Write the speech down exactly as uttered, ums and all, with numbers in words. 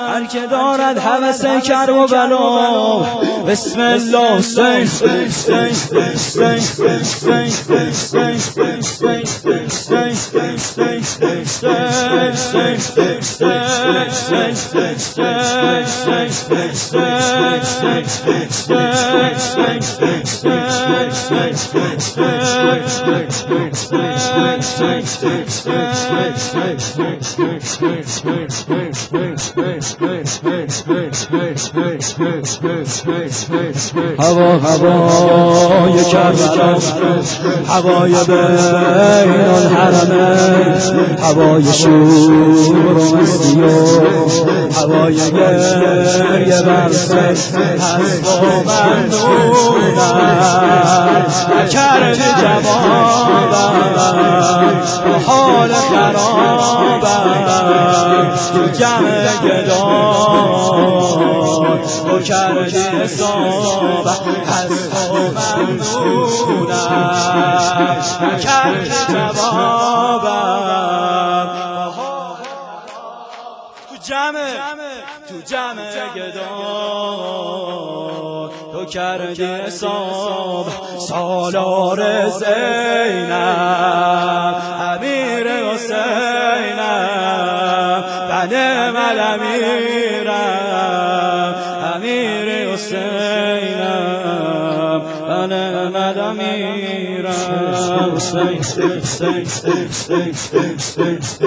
هر که دارد هوس کربلا بسم الله حسین هوا هوای کربلا هوای بین الحرمین هوای شور و مستی و هوای گریه بر سر هست و ممنونم نکرده جوابم حال خرابم تو جمع گدار تو کردی حساب هست و ممنونم نکرده جوابم تو جمع تو جمع گدار تو کردی حساب سالار زینب امیر حسینم بنم الامیرم امیر حسینم بنم الامیرم